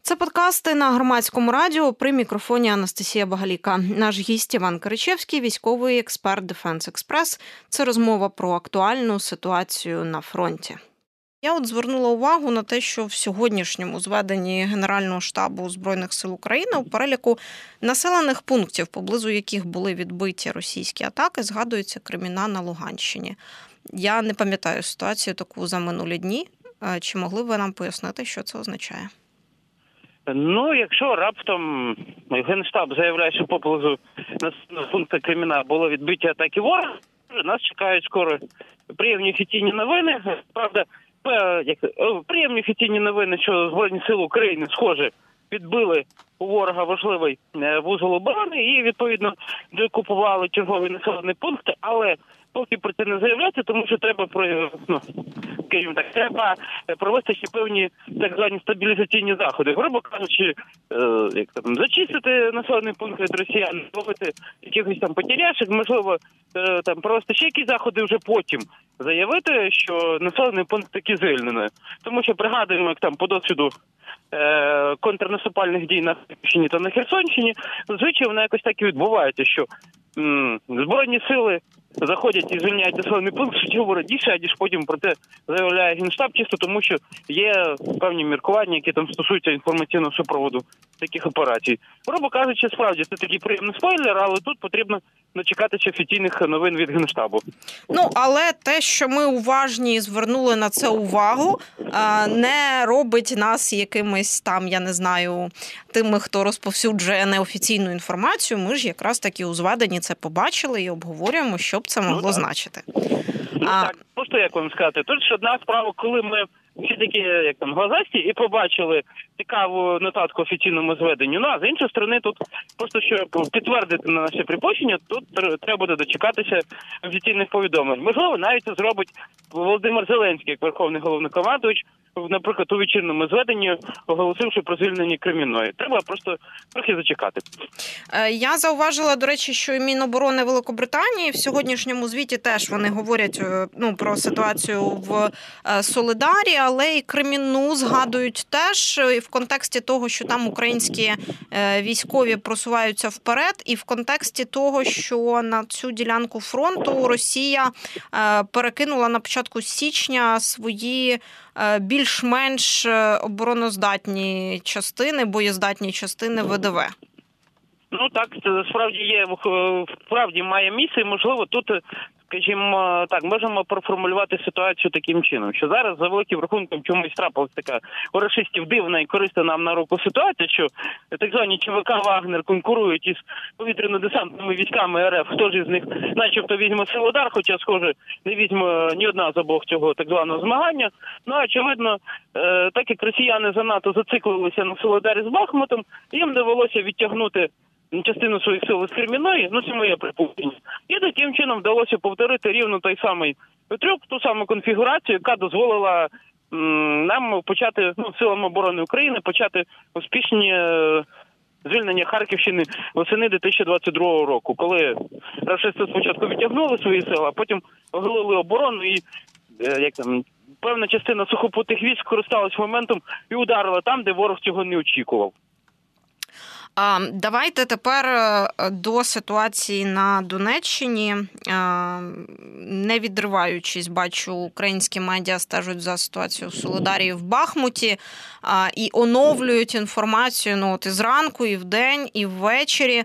Це подкасти на Громадському радіо, при мікрофоні Анастасія Багаліка. Наш гість Іван Киричевський, військовий експерт Defense Express. Це розмова про актуальну ситуацію на фронті. Я звернула увагу на те, що в сьогоднішньому зведенні Генерального штабу Збройних сил України у переліку населених пунктів, поблизу яких були відбиті російські атаки, згадується Креміна на Луганщині. Я не пам'ятаю ситуацію таку за минулі дні. Чи могли б ви нам пояснити, що це означає? Якщо раптом Генштаб заявляє, що поблизу населеного пункту Креміна було відбиті атаки ворога, нас чекають скоро приємні офіційні новини. Правда, приємні офіційні новини, що Збройні сили України, схоже, відбили у ворога важливий вузол оборони і, відповідно, деокупували чергові населені пункти, але поки про це не заявляти, тому що треба треба провести ще певні так звані стабілізаційні заходи. Грубо кажучи, зачистити населені пункти від росіян, зробити якихось там потеряшок, можливо, провести ще якісь заходи, вже потім заявити, що населений пункт таки звільнений. Тому що пригадуємо, як по досвіду контрнаступальних дій на Харківщині та на Херсонщині, звичайно, воно якось так і відбувається, що Збройні сили заходять і звільняють населений пункт суттєво раніше, ніж потім про це заявляє Генштаб, чисто тому, що є певні міркування, які там стосуються інформаційного супроводу таких операцій. Грубо кажучи, справді, це такий приємний спойлер, але тут потрібно дочекатися офіційних новин від Генштабу. Але те, що ми уважні і звернули на це увагу, не робить нас якимись там, я не знаю, тими, хто розповсюджує неофіційну інформацію. Ми ж якраз таки у зведенні це побачили і обговорюємо, що б це могло значити. Просто як вам сказати, тут ж одна справа, коли ми всі такі, глазасті, і побачили цікаву нотатку офіційному зведенню. А з іншої сторони, тут просто, щоб підтвердити на наше припущення, тут треба буде дочекатися офіційних повідомлень. Можливо, навіть це зробить Володимир Зеленський, як Верховний Головнокомандувач, наприклад, у вечірньому зведенні, оголосивши про звільнення Кремінної. Треба просто трохи зачекати. Я зауважила, до речі, що і Міноборони Великобританії в сьогоднішньому звіті теж вони говорять про ситуацію в Солидарі, але і Кремінну згадують теж і в контексті того, що там українські військові просуваються вперед, і в контексті того, що на цю ділянку фронту Росія перекинула на початку січня свої більш-менш обороноздатні частини, боєздатні частини ВДВ. Так, це справді має місце, і, можливо, тут, скажімо так, можемо проформулювати ситуацію таким чином, що зараз за великим рахунком чомусь трапилась така у рашистів дивна і корисна нам на руку ситуація, що так звані ЧВК «Вагнер» конкурують із повітряно-десантними військами РФ, хто ж із них начебто візьме Солидар, хоча, схоже, не візьме ні одна з обох цього так званого змагання. Очевидно, так як росіяни занадто зациклилися на Солидарі з Бахмутом, їм довелося відтягнути частину своїх сил з Креміної, це моє припущення. І таким чином вдалося повторити рівно той самий трюк, ту саму конфігурацію, яка дозволила нам почати, силам оборони України, почати успішні звільнення Харківщини восени 2022 року, коли рашисти спочатку відтягнули свої сили, а потім оголили оборону і, певна частина сухопутних військ скористалась моментом і ударила там, де ворог цього не очікував. Давайте тепер до ситуації на Донеччині. Не відриваючись, бачу, українські медіа стежать за ситуацією в Солидарі і в Бахмуті і оновлюють інформацію і зранку, і вдень, і ввечері.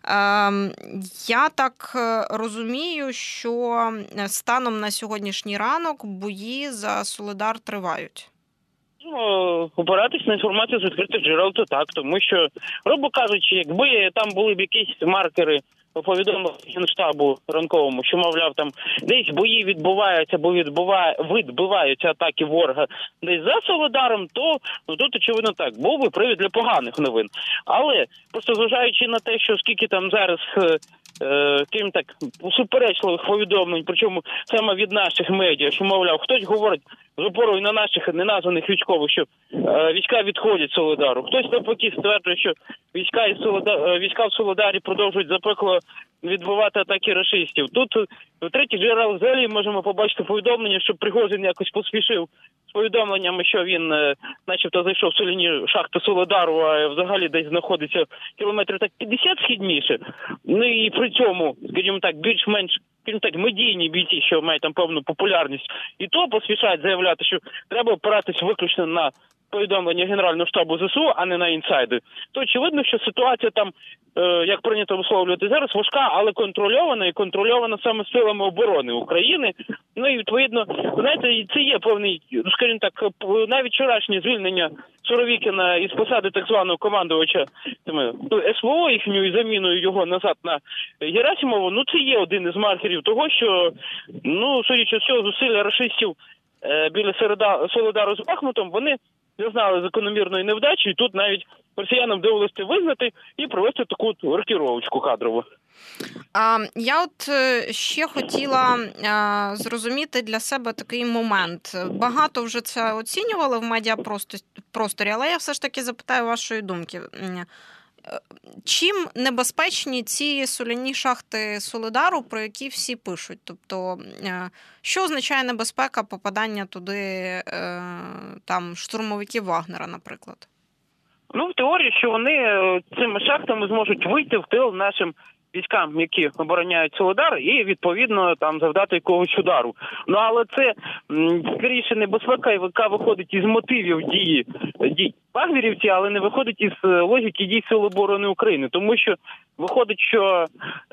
Я так розумію, що станом на сьогоднішній ранок бої за Солидар тривають. Опиратись на інформацію з відкритих джерел, то так, тому що, грубо кажучи, якби там були б якісь маркери повідомлення Генштабу ранковому, що, мовляв, там десь бої відбуваються або відбиваються атаки ворога десь за Солидаром, то тут, очевидно, так, був би привід для поганих новин. Але, просто зважаючи на те, що скільки там зараз крім так суперечливих повідомлень, причому саме від наших медіа, що, мовляв, хтось говорить з опорою на наших неназваних військових, що війська відходять з Солидару. Хтось навпаки стверджує, що війська в Солидарі продовжують запекло відбивати атаки рашистів. Тут в третіх джерелах взагалі можемо побачити повідомлення, що Пригожин якось поспішив повідомленнями, що він начебто зайшов в соляні шахти Солидару, а взагалі десь знаходиться кілометрів так 50 східніше. Ну і при цьому, скажімо так, більш-менш медійні бійці, що мають там певну популярність, і то поспішають заявляти, що треба опиратись виключно на повідомлення Генерального штабу ЗСУ, а не на інсайди, то очевидно, що ситуація там, як прийнято висловлювати зараз, важка, але контрольована, і контрольована саме силами оборони України. Ну і відповідно, знаєте, це є певний, скажімо так, навіть вчорашнє звільнення Суровікіна із посади так званого командувача СВО, їхньою заміною його назад на Герасимова, ну це є один із маркерів того, що, ну, судячи з цього, зусилля рашистів біля Солидару з Бахмутом, вони зазнали закономірної невдачі, і тут навіть росіянам довелося визнати і провести таку рокіровочку кадрову. Я от ще хотіла зрозуміти для себе такий момент. Багато вже це оцінювали в медіапросторі, але я все ж таки запитаю вашої думки. Чим небезпечні ці соляні шахти Солидару, про які всі пишуть? Тобто, що означає небезпека попадання туди там штурмовиків Вагнера, наприклад? Ну, в теорії, що вони цими шахтами зможуть вийти в тил нашим військам, які обороняють Солидар, і, відповідно, там завдати якогось удару. Ну, але це, скоріше, небезпека, яка виходить із мотивів дій вагнерівців, але не виходить із логіки дій Сил оборони України. Тому що виходить, що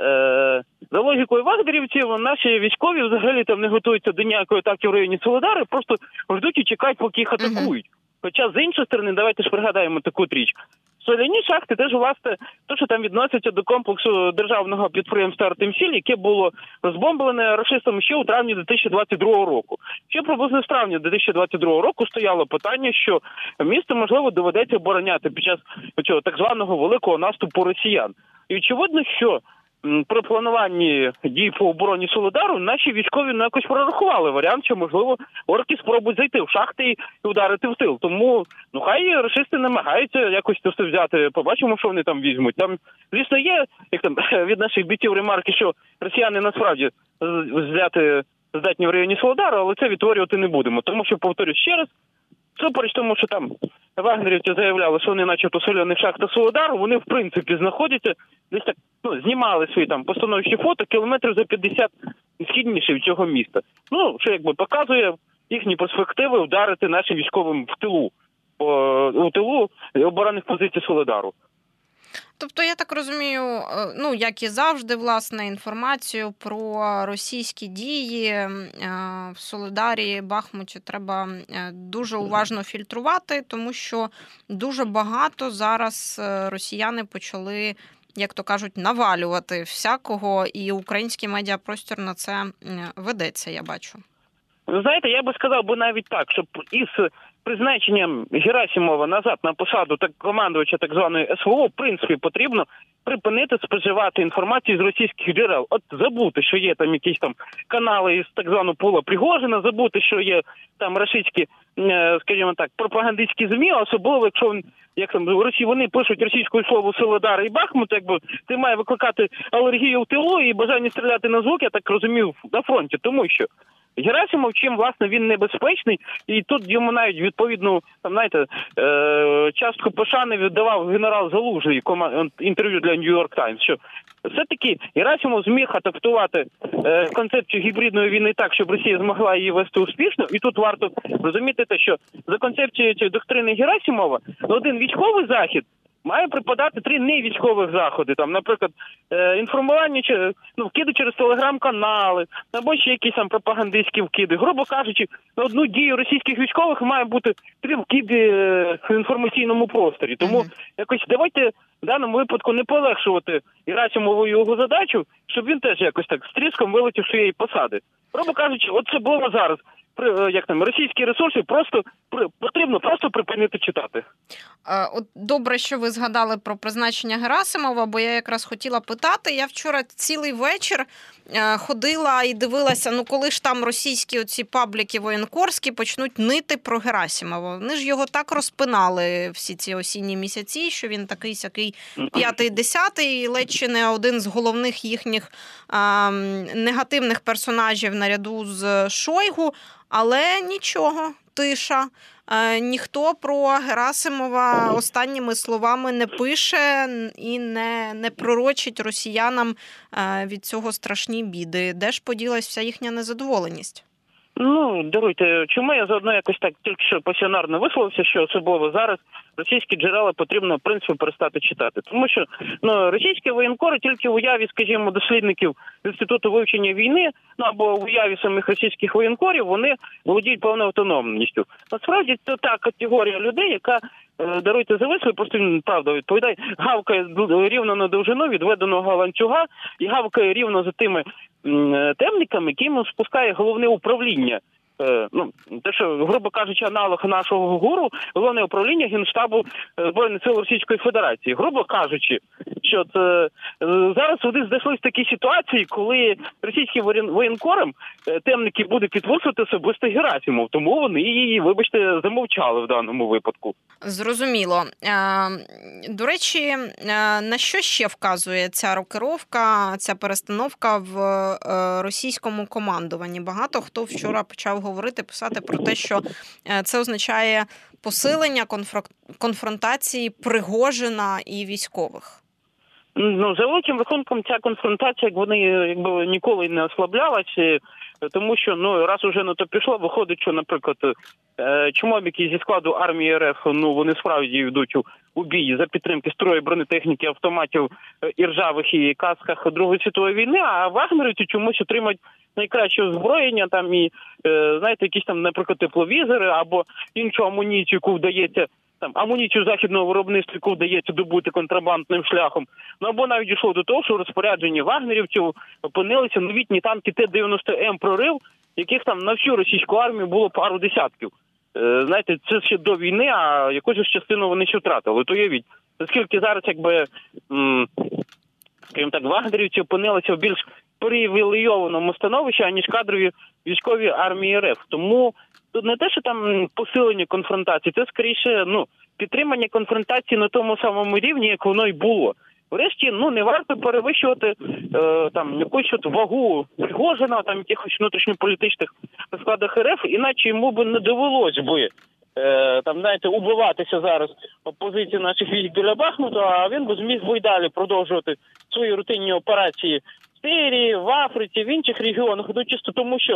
за логікою вагнерівців наші військові взагалі там не готуються до ніякої атаки в районі Солидару, просто ждуть і чекають, поки їх атакують. Хоча, з іншої сторони, давайте ж пригадаємо таку річ. Соляні шахти теж, власне, то, що там відноситься до комплексу державного підприємства «Артемсіль», яке було розбомблене рашистами ще у травні 2022 року. Ще приблизно з травня 2022 року стояло питання, що місто, можливо, доведеться обороняти під час цього так званого великого наступу росіян. І очевидно, що при плануванні дій по обороні Солидару наші військові якось прорахували варіант, що, можливо, орки спробують зайти в шахти і ударити в тил. Тому, ну, хай рашисти намагаються якось це все взяти. Побачимо, що вони там візьмуть. Там, звісно, є, як там, від наших бійців ремарки, що росіяни насправді взяти здатні в районі Солидару, але це відтворювати не будемо. Тому що, повторюсь ще раз, супереч тому, що там вагнерівці заявляли, що вони начебто в соляних шахтах Солидару, вони в принципі знаходяться десь так, ну, знімали свої там постановчі фото кілометрів за 50 східніше від цього міста. Ну, що якби показує їхні перспективи вдарити нашим військовим в тилу, у тилу оборонних позицій Солидару. Тобто, я так розумію, ну, як і завжди, власне, інформацію про російські дії в Солидарі, Бахмуті треба дуже уважно фільтрувати, тому що дуже багато зараз росіяни почали, як то кажуть, навалювати всякого, і український медіапростір на це ведеться, я бачу. Ви знаєте, я би сказав навіть так, щоб із призначенням Герасимова назад на посаду командувача так званої СВО, в принципі, потрібно припинити споживати інформацію з російських джерел. От забути, що є там якісь там канали із так званого Пола Пригожина, забути, що є там російські, скажімо так, пропагандистські ЗМІ, особливо, якщо як там вони пишуть російською слово Солидар і Бахмут, якби це має викликати алергію в тилу і бажання стріляти на звук, я так розумів, на фронті, тому що Герасимов, чим, власне, він небезпечний, і тут йому навіть відповідну, там, знаєте, частку пошани віддавав генерал Залужний інтерв'ю для New York Times, що все-таки Герасимов зміг адаптувати концепцію гібридної війни так, щоб Росія змогла її вести успішно, і тут варто розуміти те, що за концепцією цієї доктрини Герасимова один військовий захід має припадати 3 невійськових заходи, там, наприклад, інформування, вкиди через телеграм-канали, або ще якісь там пропагандистські вкиди. Грубо кажучи, на одну дію російських військових має бути 3 вкиди в інформаційному просторі. Тому якось давайте в даному випадку не полегшувати Герасимову його задачу, щоб він теж якось так з тріском вилетів своєї посади. Грубо кажучи, от це було зараз. Як там, російські ресурси потрібно просто припинити читати. От добре, що ви згадали про призначення Герасимова, бо я якраз хотіла питати. Я вчора цілий вечір ходила і дивилася, ну коли ж там російські оці пабліки воєнкорські почнуть нити про Герасимова. Вони ж його так розпинали всі ці осінні місяці, що він такий-сякий 5-10, ледь чи не один з головних їхніх негативних персонажів наряду з Шойгу. Але нічого, тиша. Ніхто про Герасимова останніми словами не пише і не пророчить росіянам від цього страшні біди. Де ж поділась вся їхня незадоволеність? Ну, даруйте, чому я заодно якось так тільки що пасіонарно висловився, що особливо зараз російські джерела потрібно, в принципі, перестати читати. Тому що російські воєнкори тільки в уяві, скажімо, дослідників Інституту вивчення війни, або в уяві самих російських воєнкорів, вони володіють певною автономністю. Насправді, це та категорія людей, яка, даруйте за вислів, просто він, правда, відповідає, гавкає рівно на довжину відведеного ланцюга і гавкає рівно за тими темниками, яким спускає головне управління. Те, що, грубо кажучи, аналог нашого ГУРу, головне управління Генштабу Збройних сил Російської Федерації. Грубо кажучи, що це зараз вони знайшлися в такій ситуації, коли російським воєнкорам темники будуть підвищувати особисто Герасимов, тому вони її, вибачте, замовчали в даному випадку. Зрозуміло. До речі, на що ще вказує ця рокировка, ця перестановка в російському командуванні? Багато хто вчора почав говорити, писати про те, що це означає посилення конфронтації Пригожина і військових. За великим рахунком, ця конфронтація, вони ніколи не ослаблялася, тому що, раз уже на то пішло, виходить, що, наприклад, чмобіки зі складу армії РФ, вони справді йдуть у бій за підтримки строю, бронетехніки, автоматів і ржавих і касках Другої світової війни, а вагнерівці чомусь отримають найкраще озброєння, там і, знаєте, якісь там, наприклад, тепловізори або іншу амуніцію, яку вдається, амуніцію західного виробництва, яку вдається добути контрабандним шляхом. Або навіть дійшло до того, що у розпорядженні вагнерівців опинилися новітні танки Т-90М «Прорив», яких там на всю російську армію було пару десятків. Знаєте, це ще до війни, а якусь частину вони ще втратили. То уявіть, оскільки зараз, скажімо так, вагнерівці опинилися в більш привілейованому становищі, аніж кадрові військові армії РФ. Тому тут не те, що там посилення конфронтації, це скоріше, підтримання конфронтації на тому самому рівні, як воно й було. Врешті, не варто перевищувати якусь вагу Пригожина, якихось внутрішньополітичних складах РФ, іначе йому би не довелось би убиватися зараз позиції наших військ біля Бахмута, а він би зміг би й далі продовжувати свої рутинні операції в Сирії, в Африці, в інших регіонах, чисто тому, що,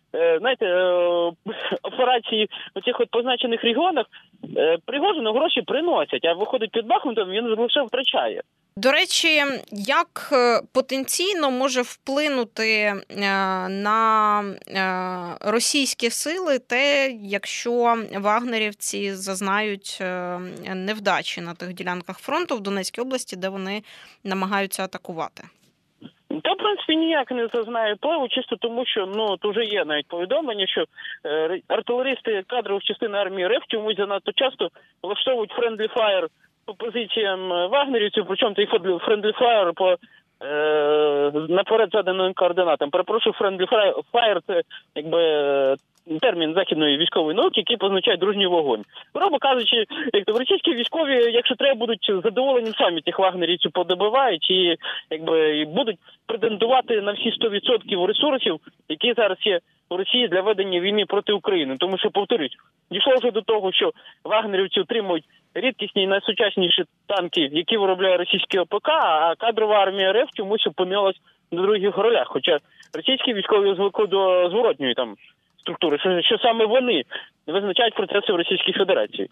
операції у цих позначених регіонах Пригожину гроші приносять, а виходить під Бахмутом, він лише втрачає. До речі, як потенційно може вплинути на російські сили те, якщо вагнерівці зазнають невдачі на тих ділянках фронту в Донецькій області, де вони намагаються атакувати? Та, в принципі, ніяк не зазнає впливу, чисто тому, що, тут вже є навіть повідомлення, що артилеристи кадрових частин армії РФ чомусь занадто часто влаштовують френдлі фаєр по позиціям вагнерівців, причому той френдлі фаєр по наперед заданим координатам. Перепрошую, френдлі фаєр – це термін західної військової науки, який позначає дружній вогонь. Грубо кажучи, російські військові, якщо треба, будуть задоволені самі тих вагнерівців подобивають і будуть претендувати на всі 100% ресурсів, які зараз є у Росії для ведення війни проти України. Тому що, повторюсь, дійшло вже до того, що вагнерівці отримують рідкісні і найсучасніші танки, які виробляє російський ОПК, а кадрова армія РФ чомусь опинилась на других ролях. Хоча російські військові звикли до зворотньої структури, що саме вони визначають процеси в Російській Федерації.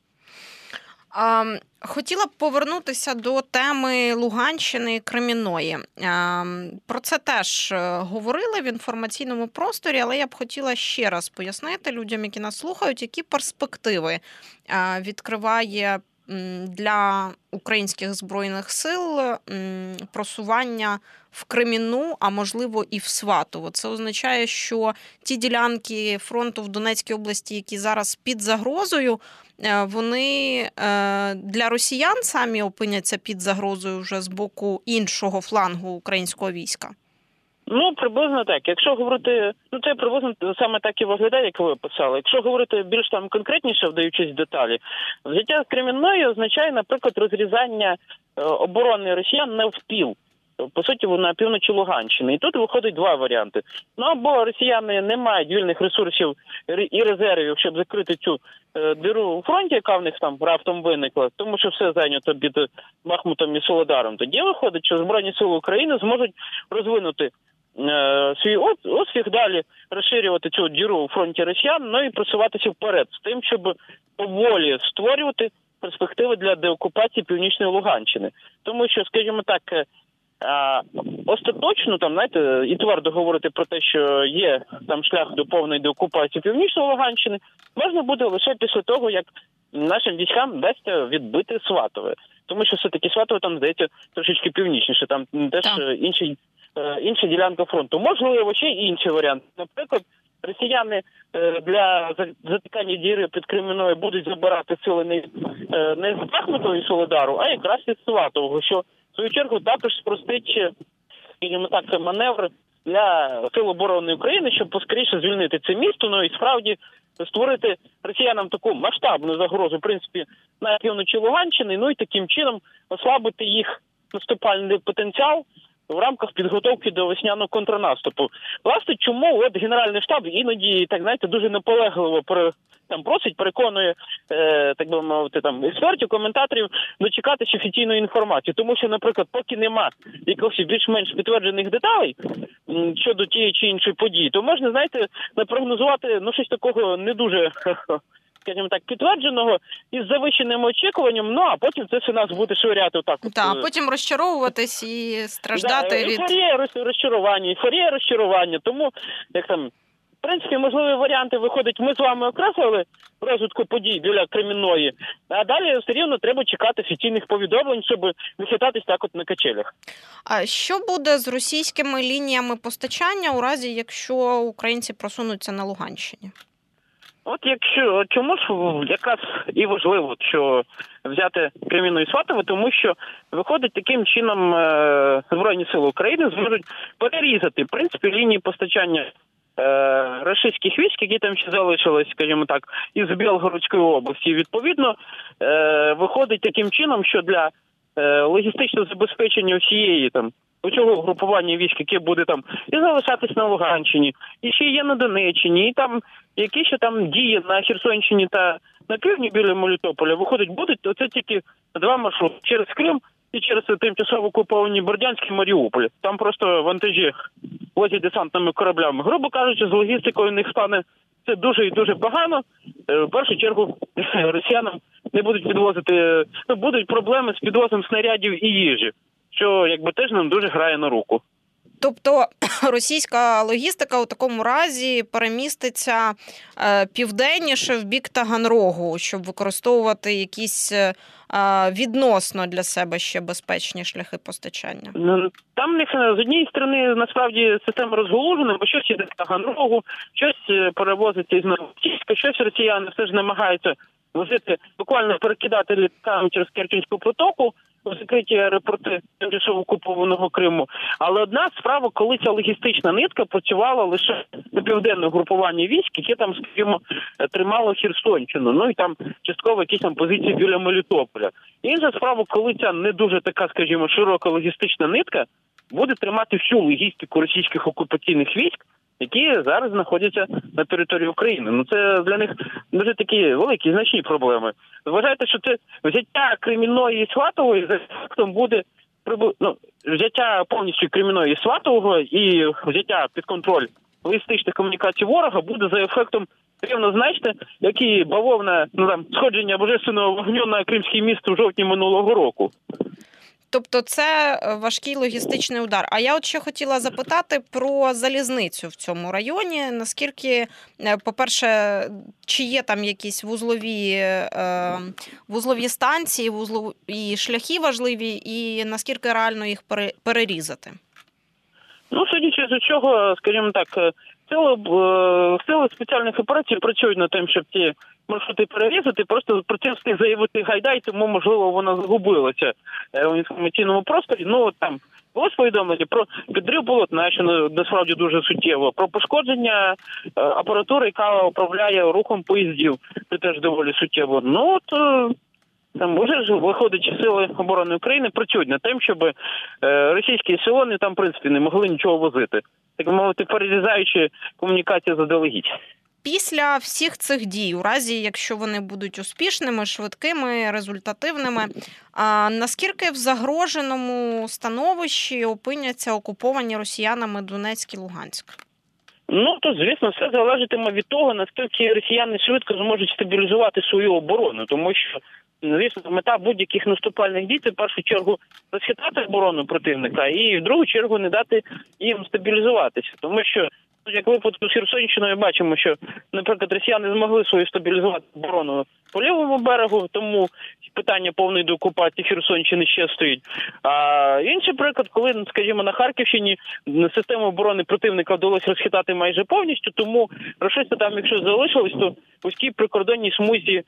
Хотіла б повернутися до теми Луганщини і Кремінної. Про це теж говорили в інформаційному просторі, але я б хотіла ще раз пояснити людям, які нас слухають, які перспективи відкриває для українських Збройних сил просування в Кремінну, а можливо і в Сватово. Це означає, що ті ділянки фронту в Донецькій області, які зараз під загрозою, вони для росіян самі опиняться під загрозою вже з боку іншого флангу українського війська? Приблизно так. Якщо говорити, це приблизно саме так і виглядає, як ви описали. Якщо говорити більш конкретніше, вдаючись в деталі, взяття Кремінної означає, наприклад, розрізання оборони росіян навпіл. по суті, на півночі Луганщини. І тут виходить два варіанти. Ну, або росіяни не мають вільних ресурсів і резервів, щоб закрити цю диру у фронті, яка в них там раптом виникла, тому що все зайнято під Бахмутом і Солидаром. Тоді виходить, що Збройні Сили України зможуть розвинути свій успіх, далі розширювати цю діру у фронті росіян, ну і просуватися вперед з тим, щоб поволі створювати перспективи для деокупації Північної Луганщини. Тому що, скажімо так, остаточно там, знаєте, і твердо говорити про те, що є там шлях до повної деокупації Північної Луганщини, можна буде лише після того, як нашим військам вдасться відбити Сватове. Тому що все-таки Сватове там, здається, трошечки північніше, там теж інша ділянка фронту. Можливо, ще й інший варіант. Наприклад, росіяни для затикання діри під Кремінною будуть забирати сили не з Бахмуту і Солидару, а якраз із Сватового, що в свою чергу також спростить, скажімо так, маневр для Сил оборони України, щоб поскоріше звільнити це місто, ну і справді створити росіянам таку масштабну загрозу, в принципі, на півночі Луганщини, ну і таким чином ослабити їх наступальний потенціал в рамках підготовки до весняного контрнаступу. Власне, чому от Генеральний штаб іноді, так знаєте, дуже наполегливо просить, переконує, так би мовити, там експертів, коментаторів дочекатися офіційної інформації. Тому що, наприклад, поки нема якихось більш-менш підтверджених деталей щодо тієї чи іншої події, то можна, знаєте, напрогнозувати, ну, щось такого не дуже, скажімо так, підтвердженого із завищеним очікуванням, ну, а потім це все нас буде швиряти отак. Так, а потім розчаровуватись і страждати від... Ейфорія розчарування. Тому, як там, в принципі, можливі варіанти виходить, ми з вами окреслили розвитку подій біля Кремінної, а далі все рівно треба чекати офіційних повідомлень, щоб вихитатись так от на качелях. А що буде з російськими лініями постачання у разі, якщо українці просунуться на Луганщині? От якщо, чому ж якраз і важливо, що взяти Кремінну і Сватове, тому що виходить таким чином Збройні Сили України зможуть перерізати, в принципі, лінії постачання російських військ, які там ще залишились, скажімо так, із Білгородської області. Відповідно, виходить таким чином, що для логістичного забезпечення всієї там усього групування військ, яке буде там і залишатись на Луганщині, і ще є на Донеччині, і там які ще там дії на Херсонщині та на півдні біля Мелітополя, виходить, будуть оце тільки два маршрути через Крим і через тимчасово окуповані Бердянськ і Маріуполь. Там просто вантажі возять десантними кораблями. Грубо кажучи, з логістикою у них стане це дуже і дуже погано. В першу чергу росіянам не будуть підвозити, будуть проблеми з підвозом снарядів і їжі, що якби теж нам дуже грає на руку. Тобто російська логістика у такому разі переміститься південніше в бік Таганрогу, щоб використовувати якісь відносно для себе ще безпечні шляхи постачання? Там в них з однієї сторони насправді система розголужена, бо щось іде з Таганрогу, щось перевозиться із Новосільська, щось росіяни все ж намагаються возити, буквально перекидати літаками через Керченську протоку у закриті аеропорти тимчасово окупованого Криму. Але одна справа, коли ця логістична нитка працювала лише на південне групування військ, яке там, скажімо, тримало Херсонщину, ну і там частково якісь там позиції біля Мелітополя. Інша справа, коли ця не дуже така, скажімо, широка логістична нитка буде тримати всю логістику російських окупаційних військ, які зараз знаходяться на території України. Ну це для них дуже такі великі, значні проблеми. Вважайте, що це взяття Кремінної і Сватової за фактом буде взяття повністю Кремінної і Сватового і взяття під контроль логістичних комунікацій ворога буде за ефектом рівно, знаєте, як і бавовна, сходження божественного вогню на Кримський міст у жовтні минулого року. Тобто це важкий логістичний удар. А я от ще хотіла запитати про залізницю в цьому районі. Наскільки, по-перше, чи є там якісь вузлові станції, вузлові шляхи важливі, і наскільки реально їх перерізати? Ну, судячи з чого, скажімо так, сили спеціальних операцій працюють над тим, щоб ті маршрути перерізати, просто про це встиг заявити Гайдай, тому, можливо, вона загубилася в інформаційному просторі. Ну, от там було повідомлення про підрив полотна, що насправді дуже суттєво, про пошкодження апаратури, яка управляє рухом поїздів, це теж доволі суттєво. Ну, от там вже ж виходить сили оборони України працюють над тим, щоб російські ешелони там, в принципі, не могли нічого возити. Так мовити, перерізаючи комунікацію заздалегідь. Після всіх цих дій, у разі, якщо вони будуть успішними, швидкими, результативними, наскільки в загроженому становищі опиняться окуповані росіянами Донецьк і Луганськ? Ну, то, звісно, все залежатиме від того, наскільки росіяни швидко зможуть стабілізувати свою оборону, тому що, звісно, мета будь-яких наступальних дій – це, в першу чергу, розхитати оборону противника і, в другу чергу, не дати їм стабілізуватися, тому що, як в випадку з Херсонщиною, бачимо, що, наприклад, росіяни змогли свою стабілізувати оборону по лівому берегу, тому питання повної деокупації Херсонщини ще стоїть. А інший приклад, коли, скажімо, на Харківщині систему оборони противника вдалося розхитати майже повністю, тому рашисти там, якщо залишились, то вузькій прикордонній смузі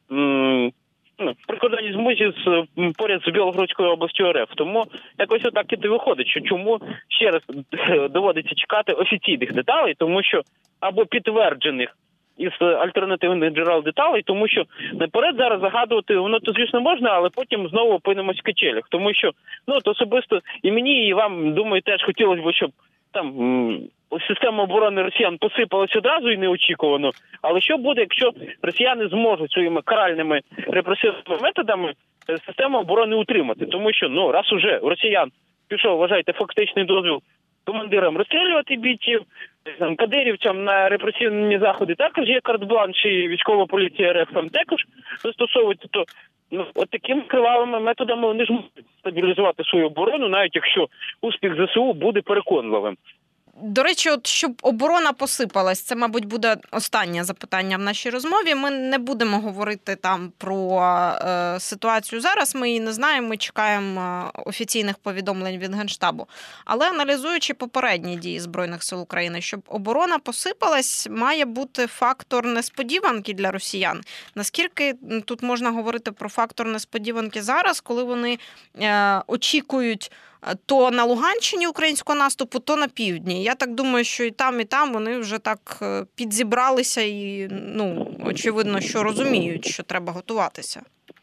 поряд з Білгородською областю РФ. Тому якось отак і виходить, що чому ще раз доводиться чекати офіційних деталей, тому що або підтверджених із альтернативних джерел деталей, тому що наперед зараз загадувати, воно то, звісно, можна, але потім знову опинимось в качелях. Тому що, то особисто і мені, і вам, думаю, теж хотілося б, щоб там система оборони росіян посипалась одразу і неочікувано. Але що буде, якщо росіяни зможуть своїми каральними репресивними методами систему оборони утримати? Тому що, раз уже у росіян пішов, вважайте, фактичний дозвіл командирам розстрілювати бійців, кадирівцям на репресивні заходи також є карт-бланш, і військова поліція РФ там також застосовується, то от такими кривавими методами вони ж можуть стабілізувати свою оборону, навіть якщо успіх ЗСУ буде переконливим. До речі, от щоб оборона посипалась, це, мабуть, буде останнє запитання в нашій розмові. Ми не будемо говорити там про ситуацію зараз, ми її не знаємо, ми чекаємо офіційних повідомлень від Генштабу. Але аналізуючи попередні дії Збройних сил України, щоб оборона посипалась, має бути фактор несподіванки для росіян. Наскільки тут можна говорити про фактор несподіванки зараз, коли вони очікують то на Луганщині українського наступу, то на півдні. Я так думаю, що і там вони вже так підзібралися і, очевидно, що розуміють, що треба готуватися.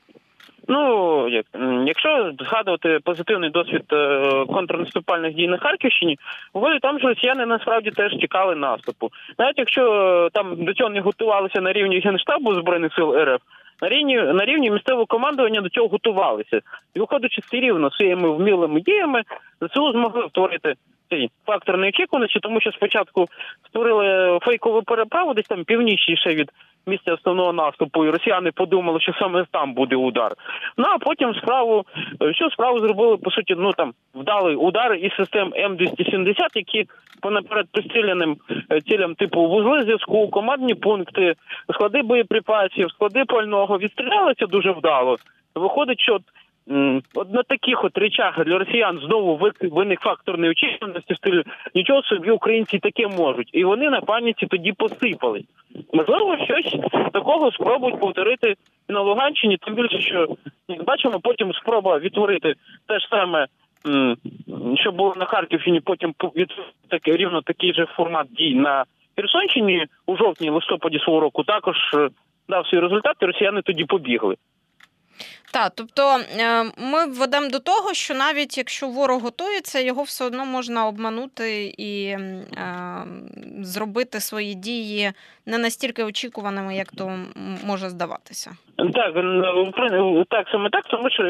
Якщо згадувати позитивний досвід контрнаступальних дій на Харківщині, там ж росіяни насправді теж чекали наступу. Навіть якщо там до цього не готувалися на рівні Генштабу Збройних сил РФ, на рівні місцевого командування до цього готувалися. І виходячи все рівно своїми вмілими діями, ЗСУ змогли створити цей фактор неочікуваності, тому що спочатку створили фейкову переправу десь там північніше від місця основного наступу, і росіяни подумали, що саме там буде удар. А потім справу зробили, по суті, вдалий удар із систем М270, які по наперед пристріляним цілям типу вузли зв'язку, командні пункти, склади боєприпасів, склади пального відстрілялися дуже вдало. Виходить, що на таких речах для росіян знову виник фактор неочікуваності в стилі «нічого собі, українці таке можуть». І вони на паніці тоді посипались. Можливо, щось такого спробують повторити і на Луганщині, тим більше, що, як бачимо, потім спроба відтворити те ж саме, що було на Харківщині, потім рівно такий же формат дій на Херсонщині у жовтні-листопаді свого року також дав свої результати, росіяни тоді побігли. Так, тобто ми ведемо до того, що навіть якщо ворог готується, його все одно можна обманути і зробити свої дії не настільки очікуваними, як то може здаватися. Так, саме так, тому що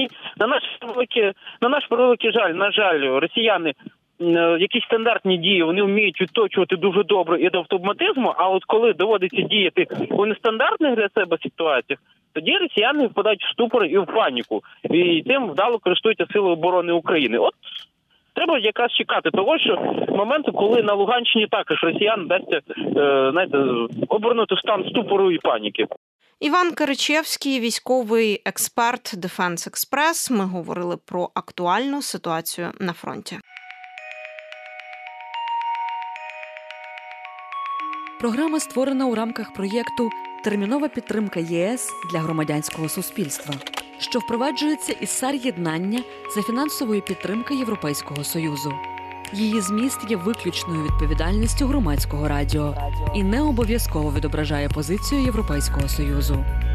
на наш превеликий жаль, на жаль, росіяни якісь стандартні дії вони вміють відточувати дуже добре і до автоматизму, а от коли доводиться діяти у нестандартних для себе ситуаціях, тоді росіяни впадають в ступор і в паніку. І тим вдало користуються Сили оборони України. От треба якраз чекати того, що моменту, коли на Луганщині також росіян вдасться, обернути стан ступору і паніки. Іван Киричевський, військовий експерт Defense Express. Ми говорили про актуальну ситуацію на фронті. Програма створена у рамках проєкту «Термінова підтримка ЄС для громадянського суспільства», що впроваджується із САР-єднання за фінансової підтримки Європейського Союзу. Її зміст є виключною відповідальністю громадського радіо і не обов'язково відображає позицію Європейського Союзу.